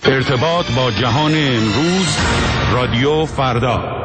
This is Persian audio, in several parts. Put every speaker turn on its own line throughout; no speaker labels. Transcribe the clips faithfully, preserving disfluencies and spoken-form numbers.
ارتباط با جهان امروز، رادیو فردا.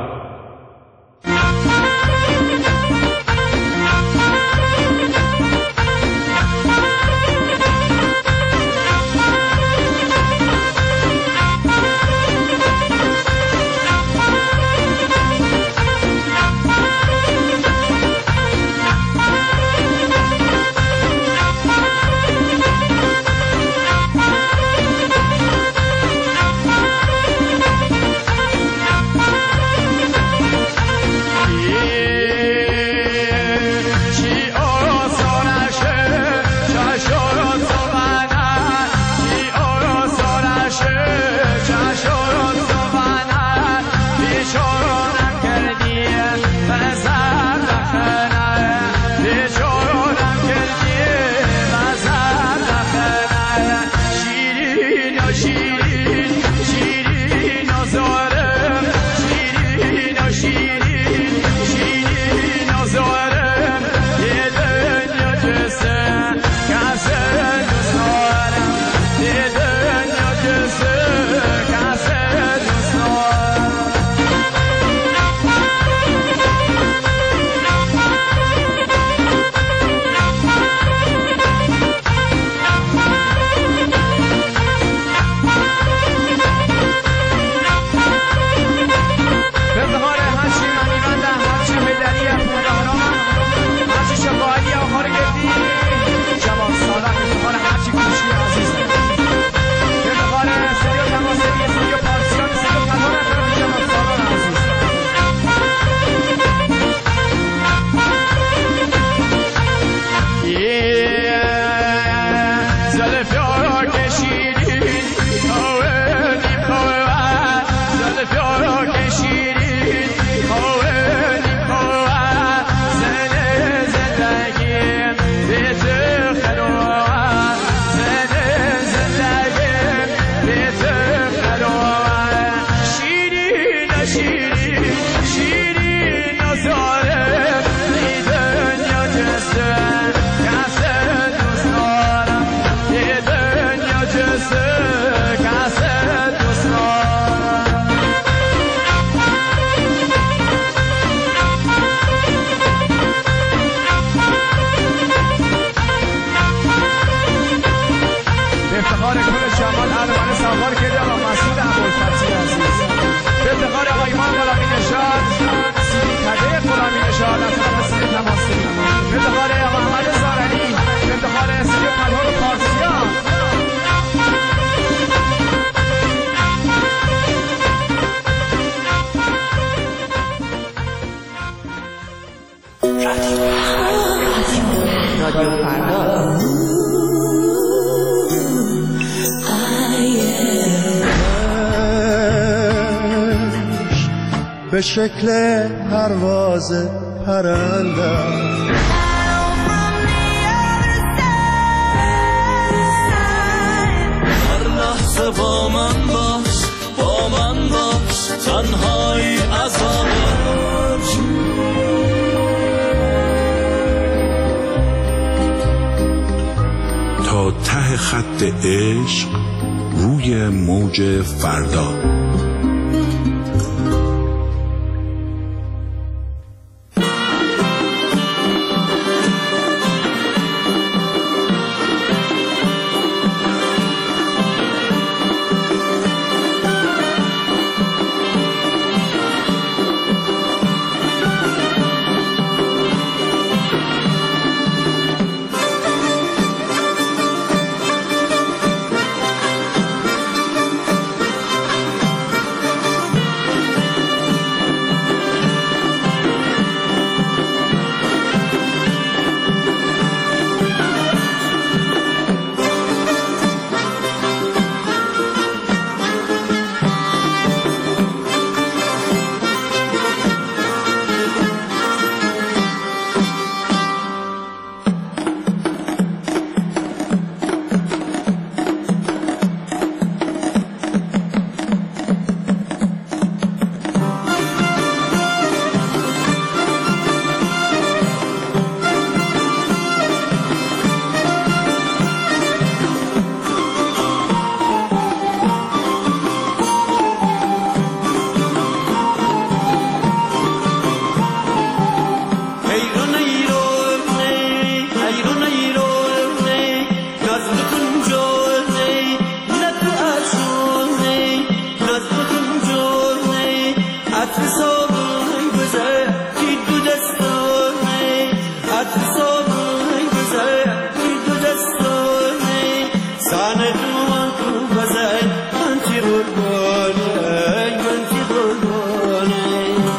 به شکل پرواز پرنده
هر لحظه با من باش، با من باش، تنهایی عذابش.
تا ته خط عشق روی موج فردا.
عطر صابون گذر کی دو دستانه عطر صابون گذر کی دو دستانه سانه دوان تو گذر من چی قربانه من چی قربانه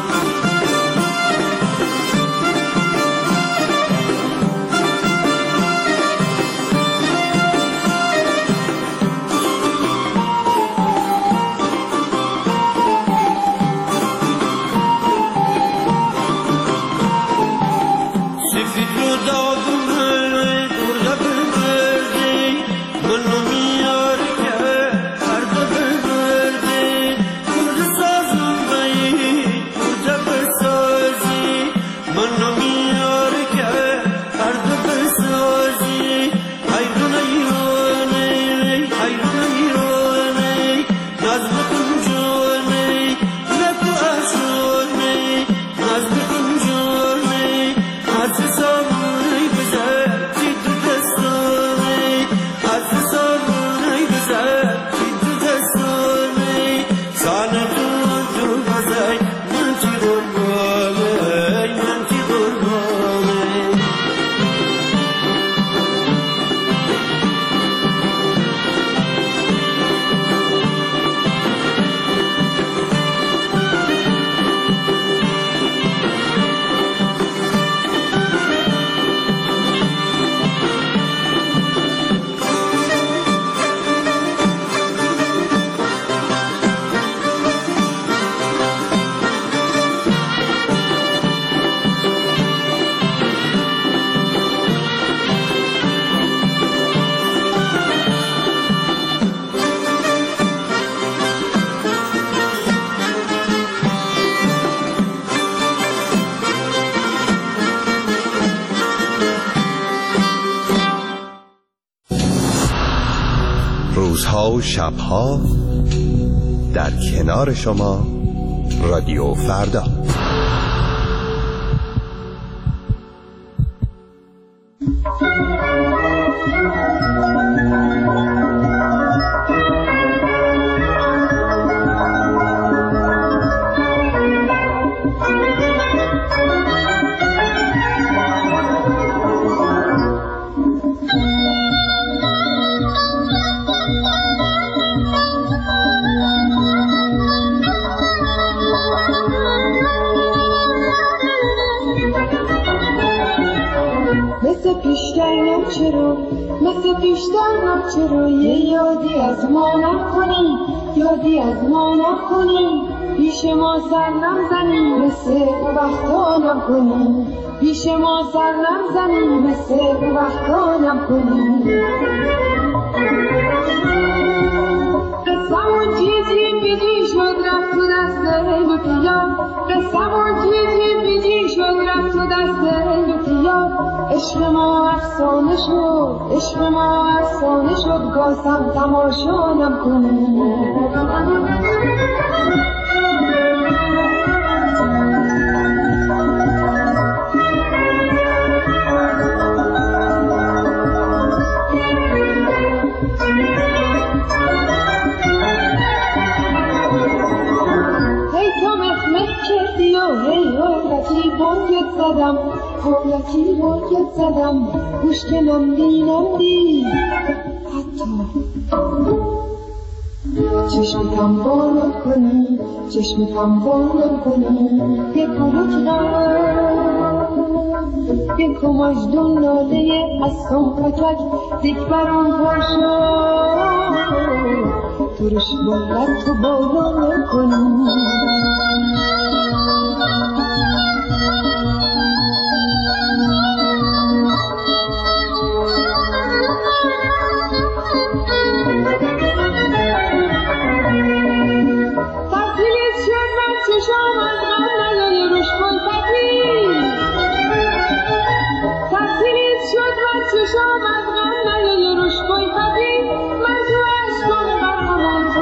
روزها و شبها در کنار شما رادیو فردا.
مثل پیشتر چرا مثل پیشتر چرا یه یادی از ما نکنی یادی از ما نکنی پیش ما سر نزنی مثل وقتا نکنی پیش ما سر نزنی مثل وقتا نکنی قسمون چیزی بیدی شد رفت تو دست لطیا قسمون چیزی بیدی شد رفت تو دست لطیا عشق ما افسانه شد عشق ما افسانه شد گاسم تماشا نکنی زدم حالتی باید زدم گوش که نمدی نمدی حتی چشمتم بالا کنی چشمتم بالا کنی یک کلوک غم یک کماجدون ناله از سنپکک دیک برون پاشا ترش باید تو بالا کنی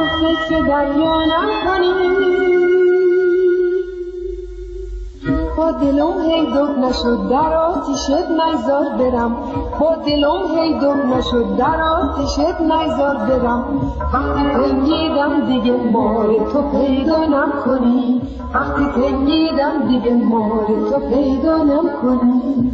دریا نکنی با با دلم هی دق نشد در آتیشت نیزار برم با دلم هی دق نشد در آتیشت نیزار برم وقتی تنگیدم دیگه مار تو پیدا نکنی وقتی تنگیدم دیگه مار تو پیدا نکنی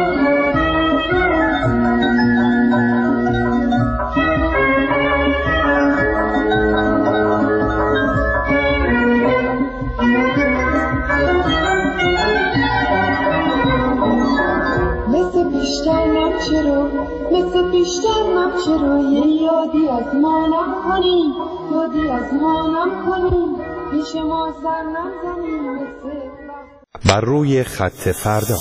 مثل بیشتر نم مثل بیشتر نم چرا یه یادی از ما نکنی یادی از ما نکنی پیش ما سر نزنی مثل
بر روی خط فردا.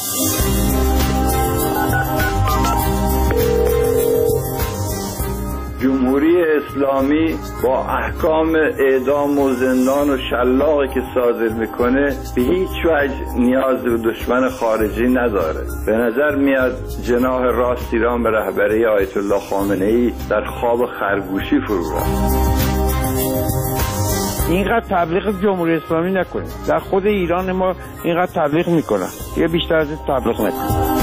جمهوری اسلامی با احکام اعدام و زندان و شلاقی که صادر میکنه به هیچ وجه نیاز به دشمن خارجی نداره. به نظر میاد جناح راست ایران به رهبری آیت الله خامنه ای در خواب خرگوشی فرو رفت.
اینقدر تبلیغ جمهوری اسلامی نکنیم. در خود ایران ما اینقدر تبلیغ میکنن، یه بیشتر از این تبلیغ نکنیم.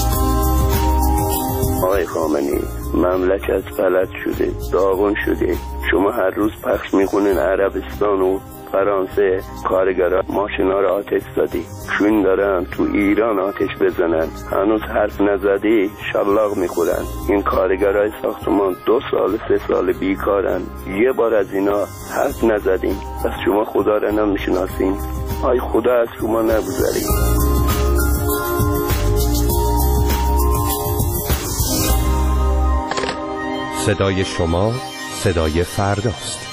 آقای خامنه‌ای، مملکت فلج شده، داغون شده. شما هر روز پخش میکنین عربستان و فرانسه کارگرا ماشینا رو آتش زدی، چون دارن تو ایران آتش بزنن، هنوز حرف نزدی شلاق میخورن. این کارگرای ساختمان دو سال سه سال بیکارن، یه بار از اینا حرف نزدین. پس شما خدا رو نمیشناسین. آی خدا از شما نگذارین.
صدای شما صدای فرداست.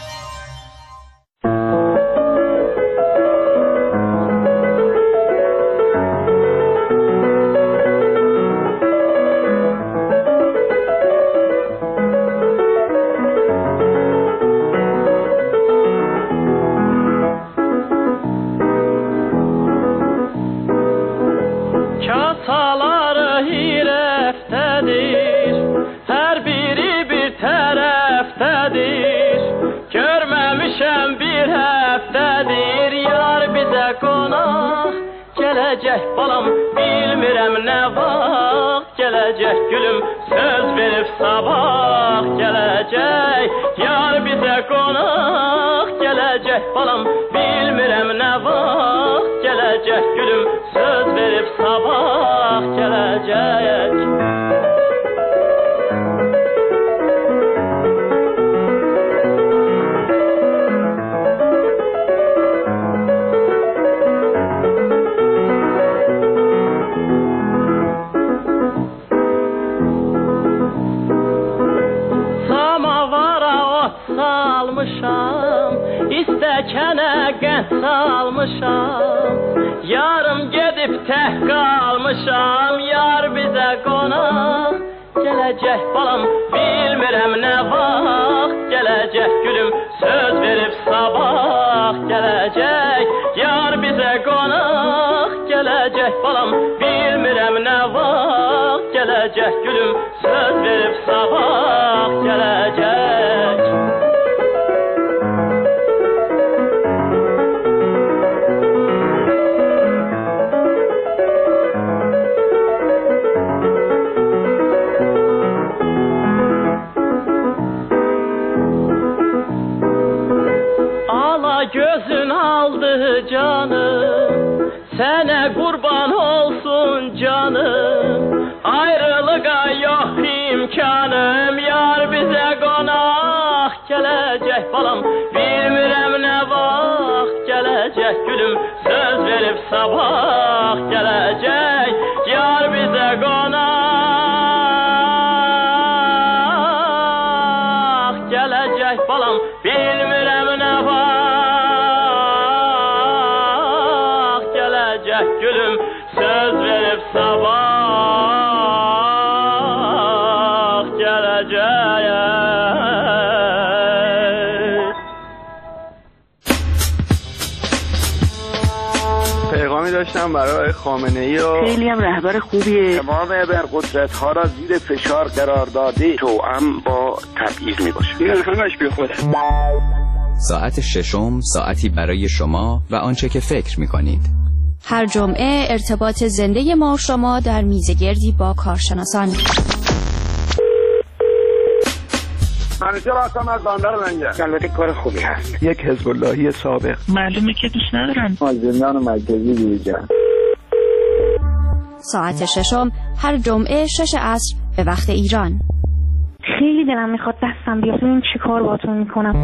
Gelecek balam bilmirəm nə vaxt Gelecek gülüm söz verib sabah Gelecek yar bizə qonaq Gelecek balam bilmirəm nə vaxt Gelecek gülüm söz verib sabah Gelecek Stəkənə qənd salmışam Yarım gedib tək qalmışam Yar bizə qonaq Gələcək balam bilmirəm nə vaxt Gələcək gülüm söz verib sabah Gələcək yar bizə qonaq Gələcək balam bilmirəm nə vaxt Gələcək gülüm söz verib sabah Gələcək gözün aldı canım Sənə qurban olsun canım Ayrılığa yox imkanım Yar bizə qonaq Gələcək balam bilmirəm nə vaxt Gələcək gülüm söz verib sabah Gələcək yar bizə qonaq Gələcək balam bilmirəm nə vaxt gülüm söz verib sabah geleceğim.
پیغامی داشتم برای خامنه ای و
خیلی هم رهبر خوبیه.
تمام ابرقدرت ها را زیر فشار قرار داده توأم با تبعیض می باشه.
این همش بی خوده.
ساعت ششم، ساعتی برای شما و آنچه که فکر می کنید.
هر جمعه ارتباط زنده ما شما در میزگردی با کارشناسان.
همیشه راستم از باندار لنگه. البته کار خوبی هست. یک حزب اللهی سابق.
معلومه که دوست ندارن.
از زندان مرکزی بیرون.
ساعت ششم هر جمعه شش عصر به وقت ایران.
خیلی دلم میخواد دستم بیاد ببین چی کار باهاتون میکنم.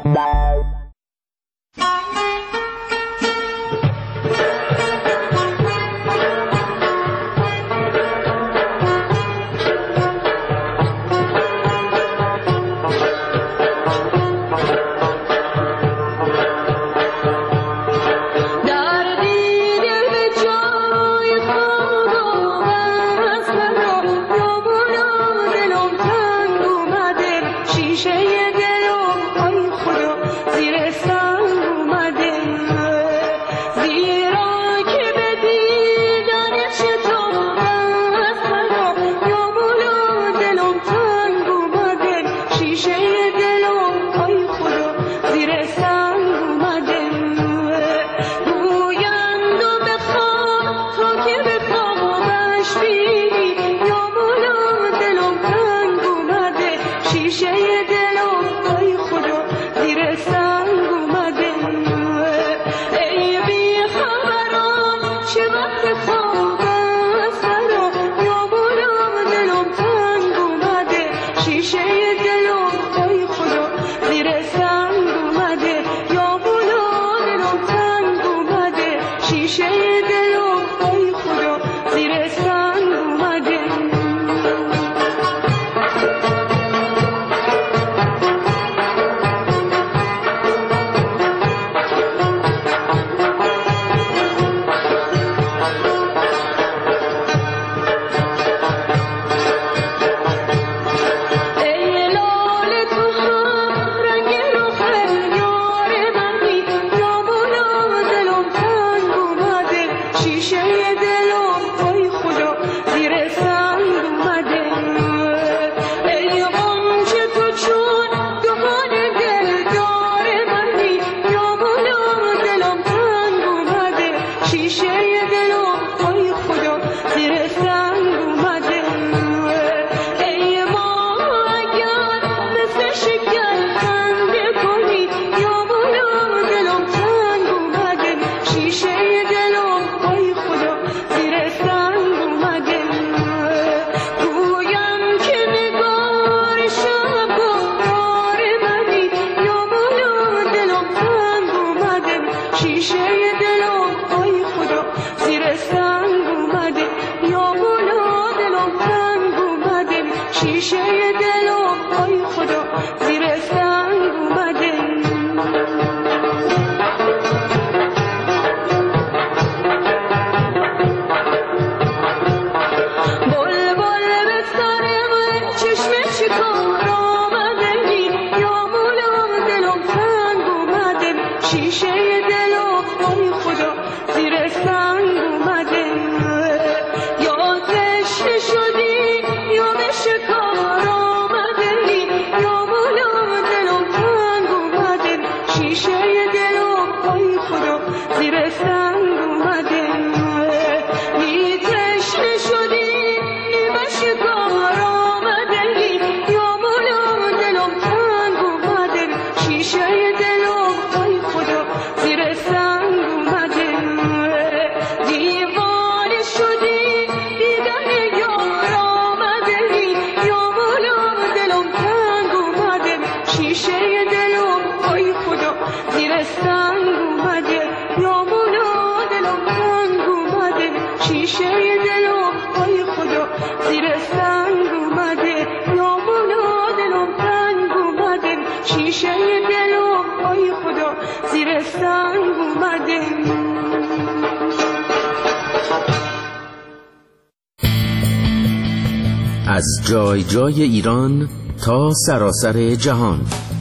از جای جای ایران تا سراسر جهان،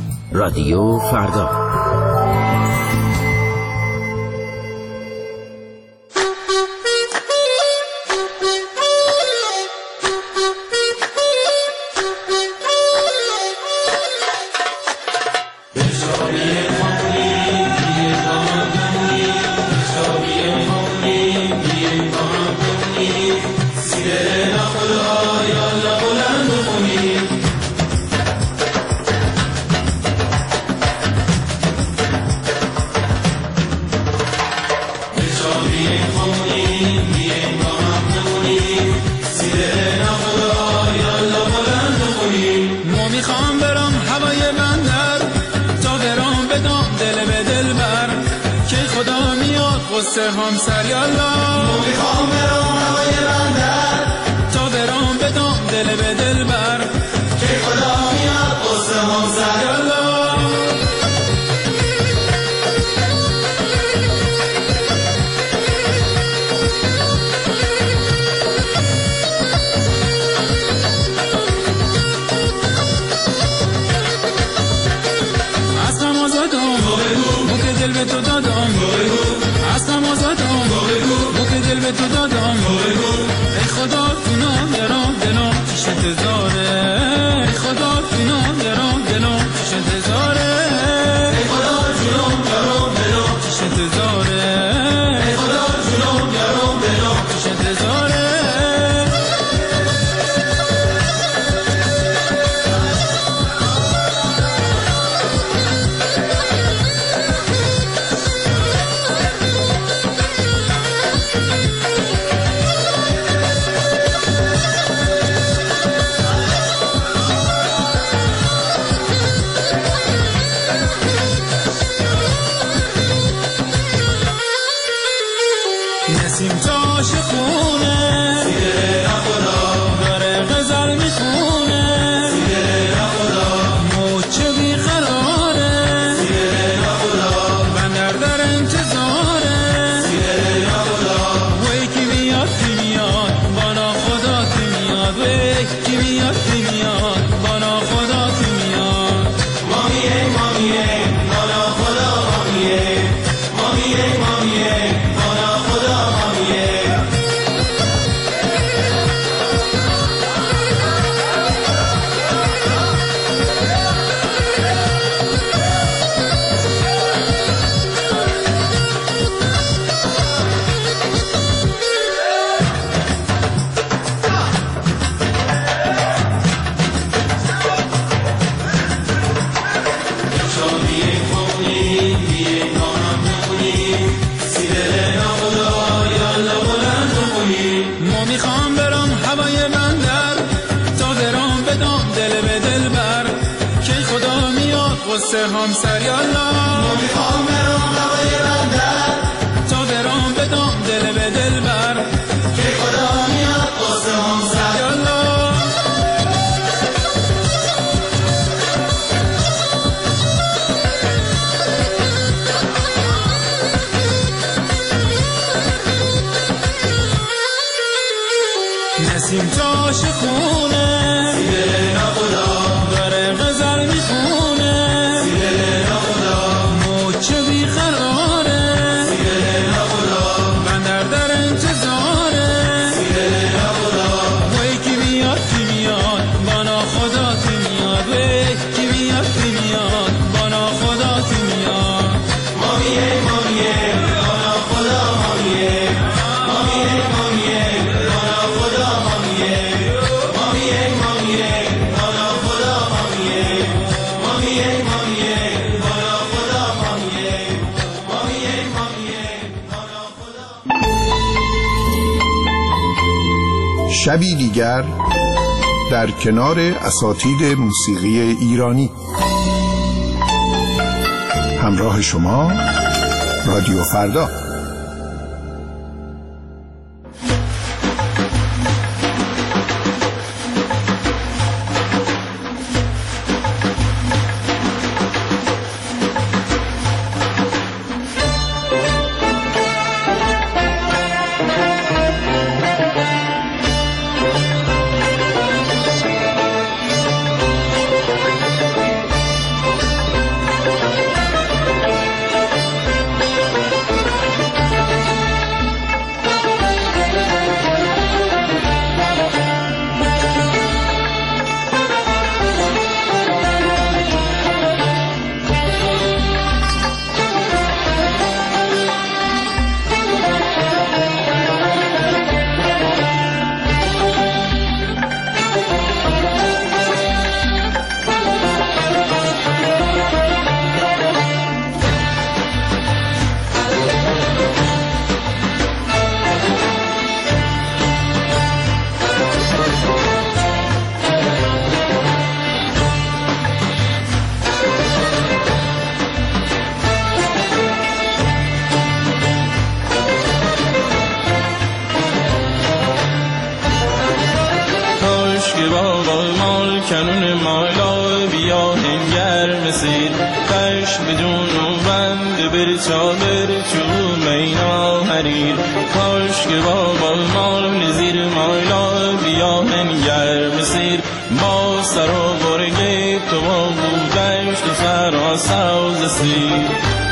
رادیو فردا.
حسابی
قصه همسر یالا میخوام برام هوای بندر تا برام بدم دل به دل بر که خدا میاد قصه همسر یالا به تو دادم اصلا آزادم بو که دل به تو دادم ای خدا جونم درام دلم پیش انتظاره ای خدا جونم درام دلم پیش انتظاره ای خدا جونم درام دلم پیش انتظاره ای خدا جونم درام دلم پیش انتظاره نسیم تاش خونه سیره نخدا داره غزل میخونه سیره نخدا موچه بیقراره سیره نخدا بندر در انتظاره سیره نخدا وی کی بیاد کی میاد بانا خدا کی میاد وی کی بیاد کی میاد بانا خدا کی میاد مامیه مامیه بانا خدا مامیه مامیه مامیه قصه همسر یالا میخوام برام هوای بندر تا برام بدم دل به دل بر که خدا میاد قصه همسر یالا نسیم تاش خونه سیره نخدا داره غزل میخونه موچه بیقراره سیره نخدا بندر در انتظاره سیره نخدا وی کی بیاد کی میاد بانا خدا کی میاد وی کی بیاد کی میاد بانا خدا کی میاد مامیه مامیه بانا خدا مامیه مامیه مامیه بانا خدا مامیه مامیه مامیه بانا خدا مامیه مامیه مامیه بانا خدا مامیه مامیه مامیه بانا خدا.
شبی دیگر در کنار اساتید موسیقی ایرانی همراه شما رادیو فردا.
گشت بدون و بند بر چادر چوب مینا حریر کاش که بابا مال زیر مایلا بیا منگر بسیر با سر و برگه تو با بودشت و سر و سوز سیر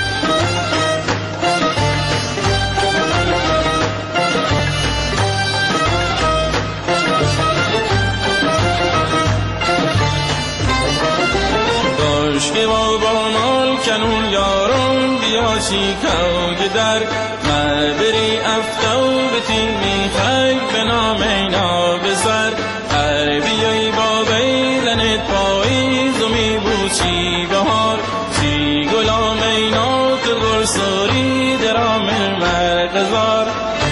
که بابا مال کنون یارم بیا شیکاو گدر مدری افتاو بتین میخوای به نام اینا بزر هر بیایی بابای لنت پاییز و میبوچی بهار چی گلام اینا تو گرسوری درام مرغزار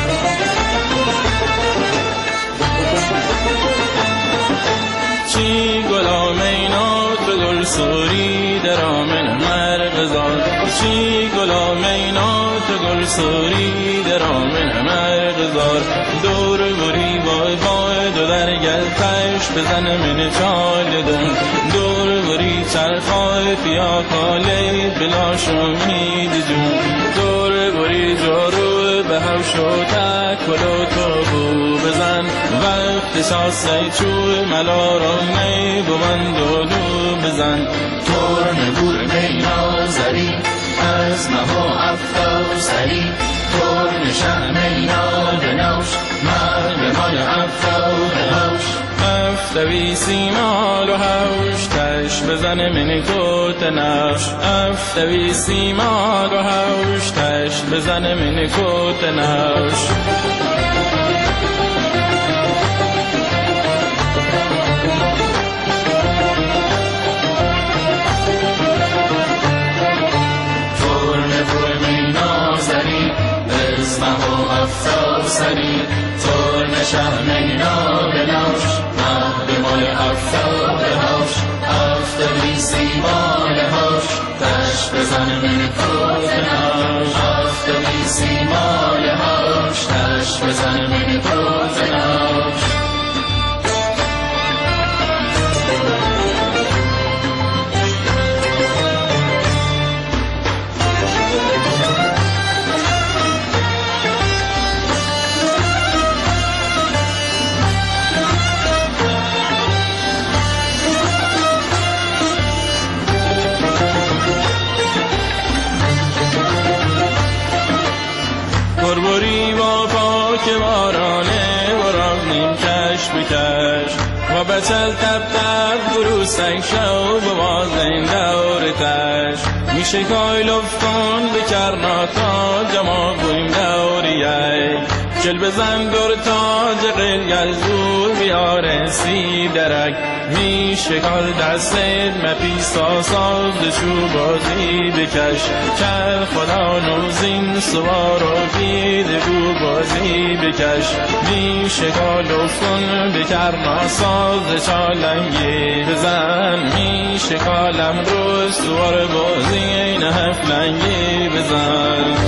چی گلام اینا تو گرسوری درامن مرغزار چی گلام اینا تو گرسوری درامن مرغزار دور بری وای وای دو در گلتش بزن من چال دون دور بری چرخای فیا کالی بلا شمید جون دور بری جارو به هوش و تکلو تو بو بزن وقت شاسه چوی ملا را نی بمند و دو بزن
تور نبور مینا زری از مها افتا سری تور نشه مینا دنوش مرد مال افتا دنوش
افتوی سیمال و هوش تش بزن من کت نوش افتوی سیمال و هوش تش بزن من کت نوش
اسمه افتا سری تور نشه مینا بنوش مهد مال افتا بهوش افتوی سیمال هوش تش بزن من کت نوش افتوی سیمال هوش تش بزن من کت نوش
بربری با پاک بارانه و راغنیم کش بکش و بچل تب تب برو سنگ شو بواز این دور تش میشه کای لفتان بکرناتا جما بویم دوریه چل بزن دور تاج قلگل زور بیاره سی درک میشه کال دست مپیسا ساز شو بازی بکش کل خدا نوزین سوار و بیده بو بازی بکش میشه کال افتون بکرنا ساز چالنگی بزن میشه کالم روز سوار بازی این هفلنگی بزن